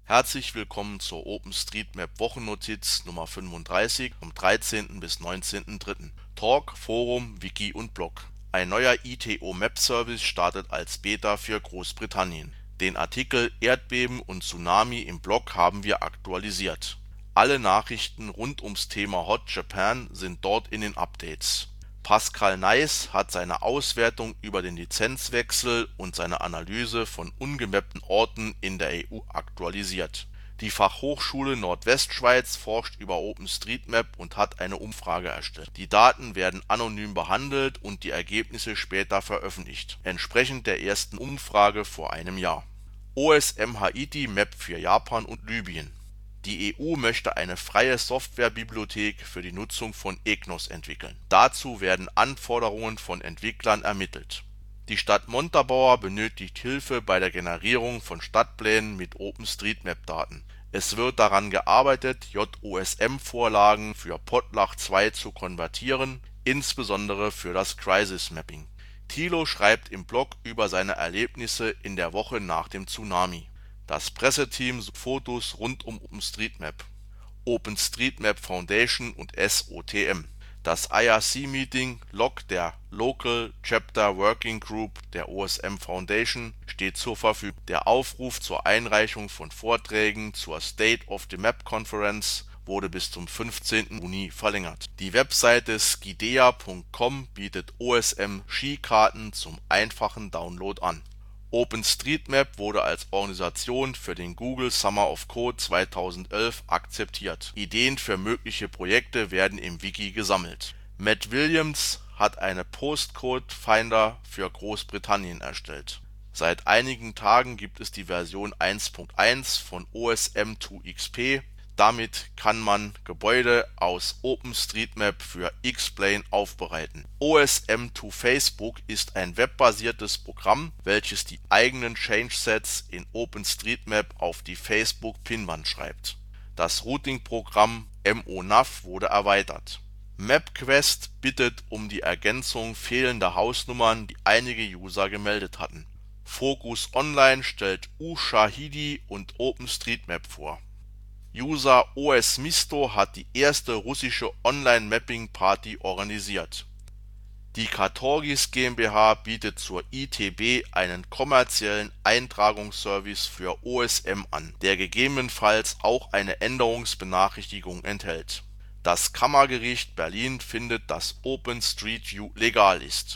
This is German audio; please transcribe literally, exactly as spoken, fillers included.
Herzlich willkommen zur OpenStreetMap Wochennotiz Nummer fünfunddreißig vom dreizehnten bis neunzehnten dritten Talk, Forum, Wiki und Blog. Ein neuer I T O-Map-Service startet als Beta für Großbritannien. Den Artikel Erdbeben und Tsunami im Blog haben wir aktualisiert. Alle Nachrichten rund ums Thema Hot Japan sind dort in den Updates. Pascal Neiß hat seine Auswertung über den Lizenzwechsel und seine Analyse von ungemappten Orten in der E U aktualisiert. Die Fachhochschule Nordwestschweiz forscht über OpenStreetMap und hat eine Umfrage erstellt. Die Daten werden anonym behandelt und die Ergebnisse später veröffentlicht, entsprechend der ersten Umfrage vor einem Jahr. O S M Haiti Map für Japan und Libyen. Die E U möchte eine freie Softwarebibliothek für die Nutzung von E G N O S entwickeln. Dazu werden Anforderungen von Entwicklern ermittelt. Die Stadt Montabaur benötigt Hilfe bei der Generierung von Stadtplänen mit OpenStreetMap-Daten. Es wird daran gearbeitet, J O S M-Vorlagen für Pottlach zwei zu konvertieren, insbesondere für das Crisis Mapping. Thilo schreibt im Blog über seine Erlebnisse in der Woche nach dem Tsunami. Das Presseteam sucht Fotos rund um OpenStreetMap. OpenStreetMap Foundation und S O T M. Das I R C-Meeting Log der Local Chapter Working Group der O S M Foundation steht zur Verfügung. Der Aufruf zur Einreichung von Vorträgen zur State of the Map Conference wurde bis zum fünfzehnten Juni verlängert. Die Webseite skidea punkt com bietet O S M-Skikarten zum einfachen Download an. OpenStreetMap wurde als Organisation für den Google Summer of Code zweitausendelf akzeptiert. Ideen für mögliche Projekte werden im Wiki gesammelt. Matt Williams hat eine Postcode Finder für Großbritannien erstellt. Seit einigen Tagen gibt es die Version eins Punkt eins von O S M zwei X P. Damit kann man Gebäude aus OpenStreetMap für X-Plane aufbereiten. O S M zwei Facebook ist ein webbasiertes Programm, welches die eigenen Change-Sets in OpenStreetMap auf die Facebook-Pinnwand schreibt. Das Routing-Programm M O Nav wurde erweitert. MapQuest bittet um die Ergänzung fehlender Hausnummern, die einige User gemeldet hatten. Focus Online stellt uShahidi und OpenStreetMap vor. User OSMisto hat die erste russische Online-Mapping-Party organisiert. Die Katorgis GmbH bietet zur I T B einen kommerziellen Eintragungsservice für O S M an, der gegebenenfalls auch eine Änderungsbenachrichtigung enthält. Das Kammergericht Berlin findet, dass OpenStreetview legal ist.